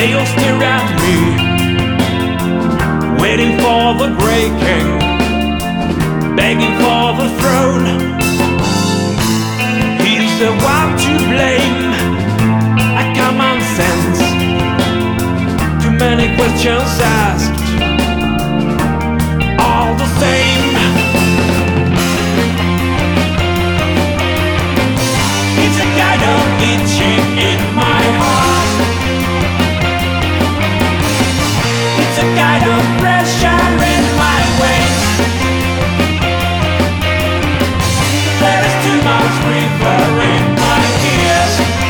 They all stare at me, waiting for the breaking, begging for the throne. He's the one to blame. A common sense, too many questions asked, all the same. It's a kind of itching in my heart. It's a kind of pressure in my waist. There is too much river in my ears.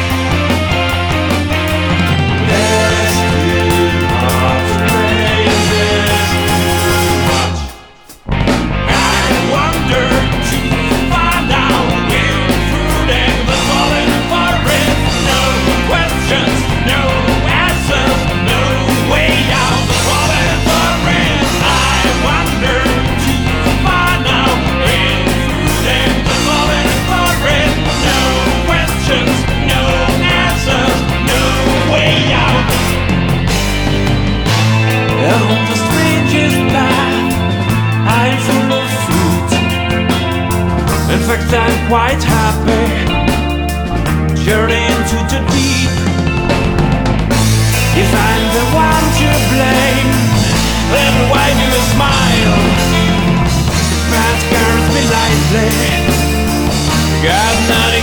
There's too much rain, there's too much. I wonder to find out we're fruiting the fallen forest. No questions, no answers, no way out. The fallen forest. I wonder to find out we're fruiting the fallen forest. No questions, no answers, no way out. On the strangest path, I'm full of fruit. In fact, I'm quite happy, journeying into the deep. If I'm the one to blame, then why do you smile? That scares me lightly. God, not